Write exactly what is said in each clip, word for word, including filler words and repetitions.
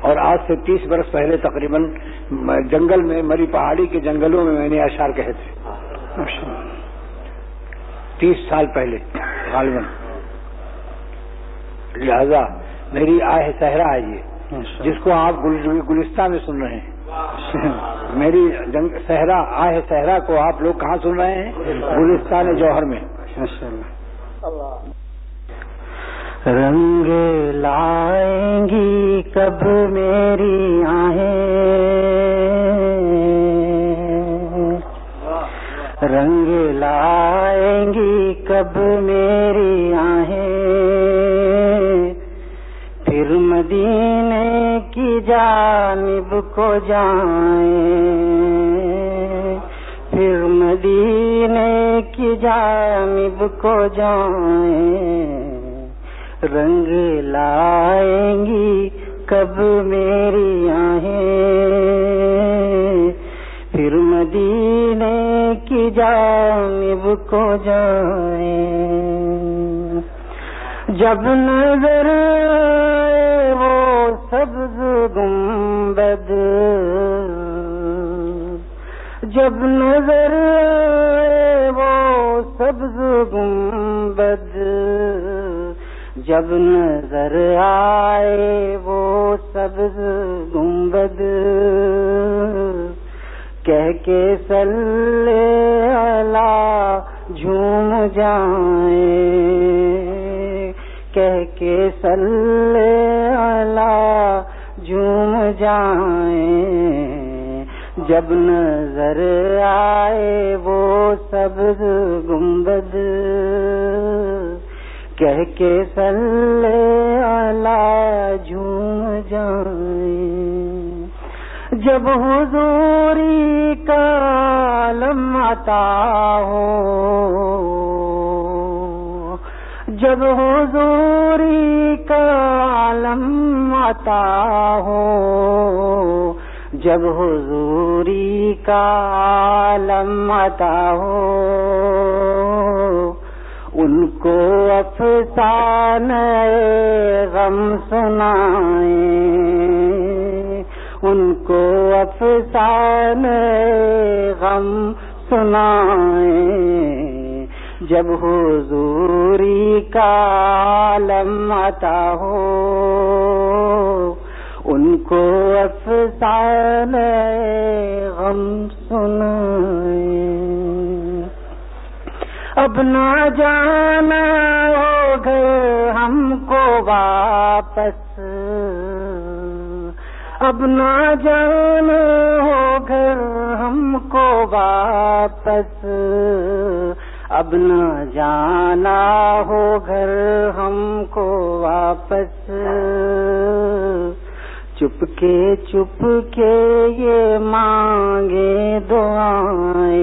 اور آج سے تیس برس پہلے تقریباً جنگل میں، مری پہاڑی کے جنگلوں میں میں نے اشعار کہے تھے، تیس سال پہلے غالباً. لہذا میری آہ صحرا ہے یہ، جس کو آپ گلستان میں سن رہے ہیں. میری صحرا، آہ صحرا کو آپ لوگ کہاں سن رہے ہیں؟ گلستان جوہر میں. رنگ لائیں گی کب میری آہیں، رنگ لائیں گی کب میری آہیں، پھر مدینے کی جانب کو جائیں، پھر مدینے کی جانب کو جائیں، رنگ لائیں گی کب میری آہیں، پھر مدینے کی جانب کو جائیں. جب نظر آئے وہ سبز گنبد، جب نظر آئے وہ سبز گنبد، جب نظر آئے وہ سبز گنبد، کہہ کے صلی اللہ جھوم جائیں، کہہ کے صلی اللہ جھوم جائیں، جب نظر آئے وہ سبز گنبد، کہہ کے صلی اللہ جھوم جائیں. جب حضوری کا عالم عطا ہو، جب حضوری کا عالم عطا ہو، جب حضوری کا عالم عطا ہو، ان کو افسانہ غم سنائیں، ان کو افسانہ غم سنائیں، جب حضوری کا عالم عطا ہو، ان کو افسانہ غم سنائیں. اب نہ جانا ہوگا ہم کو واپس، اب نہ جانا ہوگا ہم کو واپس، اب نہ جانا ہو گھر ہم کو واپس، چپ کے چپ کے یہ مانگے دعائیں،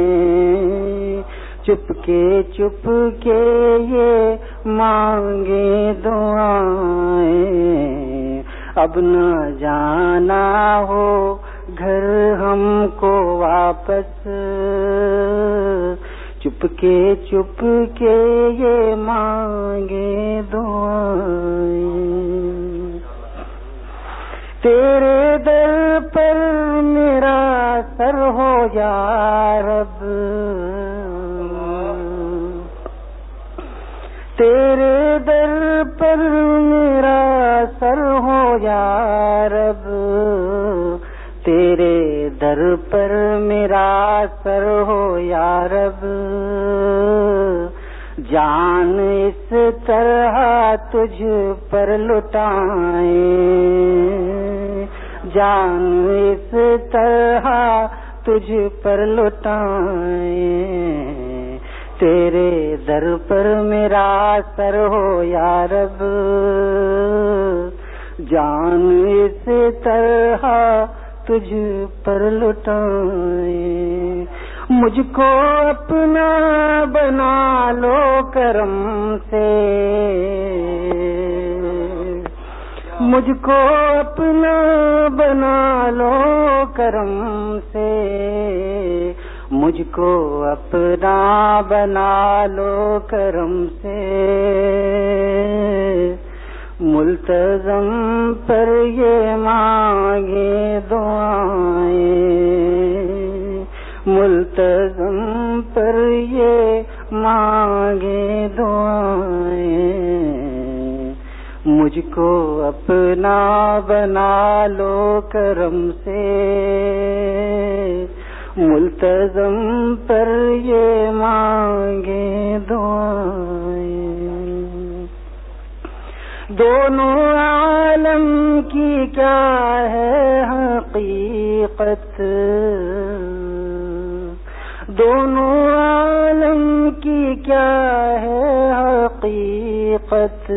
چپ کے چپ کے یہ مانگے دعائیں، اب نہ جانا ہو گھر ہم کو واپس، چپ کے چپ کے یہ مانگے دعائیں. تیرے در پر میرا سر ہو یا رب، تیرے در پر میرا سر ہو یا رب، تیرے در پر میرا سر ہو یا رب، جان اس طرح تجھ پر لٹائیں، جان اس طرح تجھ پر لٹائیں، تیرے در پر میرا سر ہو یا رب، جان اس طرح تجھ پر لٹائیں. مجھ کو اپنا بنا لو کرم سے، مجھ کو اپنا بنا لو کرم سے، مجھ کو اپنا بنا لو کرم سے، ملتزم پر یہ مانگے دعائیں، ملتزم پر یہ مانگے دعائیں، مجھ کو اپنا بنا لو کرم سے، ملتزم پر یہ مانگے دعائیں۔ دونوں عالم کی کیا ہے حقیقت، دونوں عالم کی کیا ہے حقیقت،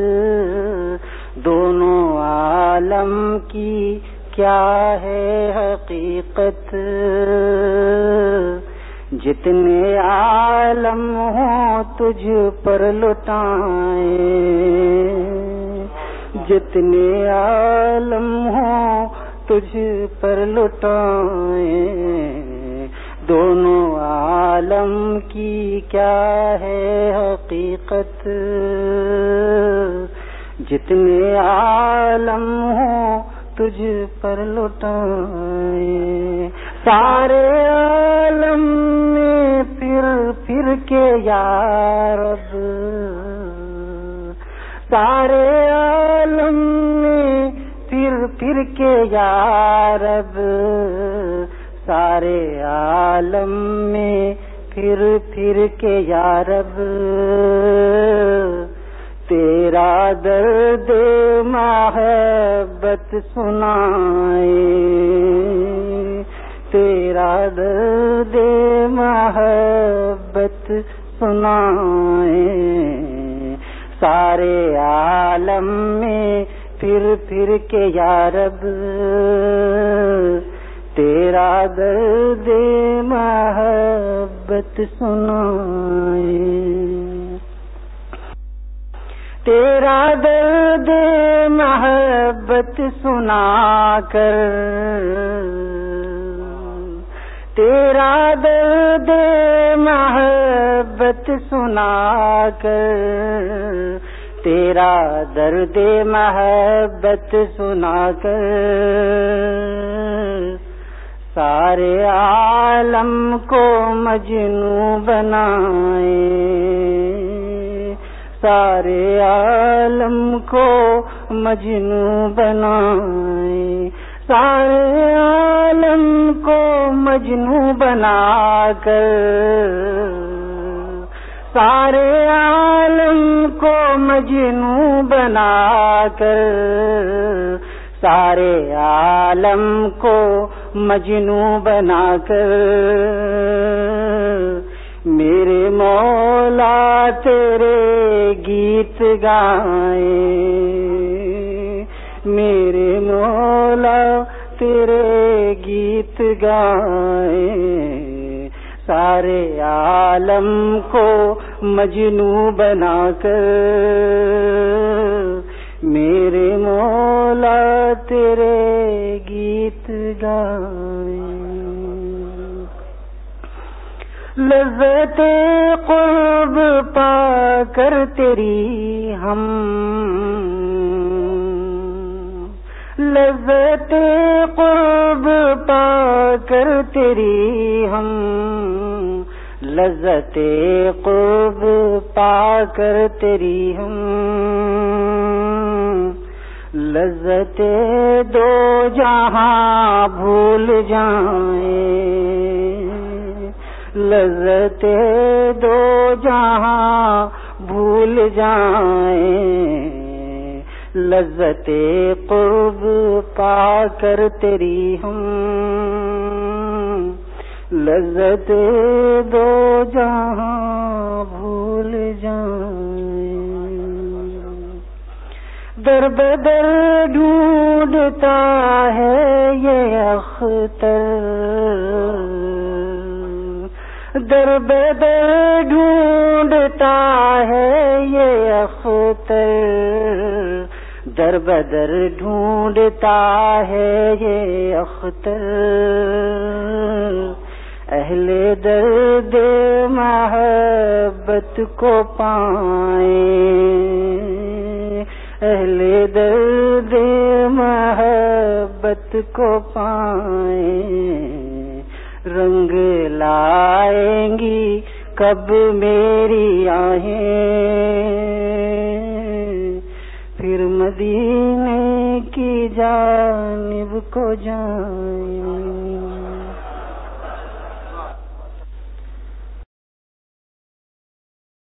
دونوں عالم کی کیا ہے حقیقت، جتنے عالم ہوں تجھ پر لٹائیں، جتنے عالم ہوں تجھ پر لٹائیں، دونوں عالم کی کیا ہے حقیقت، جتنے عالم ہوں تجھ پر لٹائیں، سارے عالم میں پھر پھر کے یا رب، سارے عالم میں پھر پھر کے یا رب، سارے عالم میں پھر پھر کے یا رب، تیرا درد محبت سنائے، تیرا درد محبت سنائے، سارے عالم میں پھر پھر کے یا رب، تیرا درد محبت سنائے، تیرا درد محبت سنا کر، تیرا درد محبت سنا کر، تیرا درد محبت سنا کر، سارے عالم کو مجنوں بنائے، سارے عالم کو مجنوں بنائے، سارے عالم کو مجنوں بنا کر، سارے عالم کو مجنوں بنا کر، سارے عالم کو مجنوں بنا کر، میرے مولا تیرے گیت گائیں، میرے مولا تیرے گیت گائیں، سارے عالم کو مجنوں بنا کر، میرے مولا تیرے گیت گائیں، لذت قرب پا کر تیری ہم، لذت قرب پا کر تیری ہم، لذت قرب پا کر تیری ہم، لذت دو جہاں بھول جائیں، لذت دو جہاں بھول جائیں، لذت قرب پا کر تیری ہم، لذت دو جہاں بھول جائیں، در بدر ڈھونڈتا ہے یہ اختر، در بدر ڈھونڈتا ہے یہ اختر، در بدر ڈھونڈتا ہے یہ اختر، اہل درد محبت کو پائیں، اہل درد محبت کو پائیں، رنگ لائیں گی کب میری آہیں، پھر مدینے کی جانب کو جائیں۔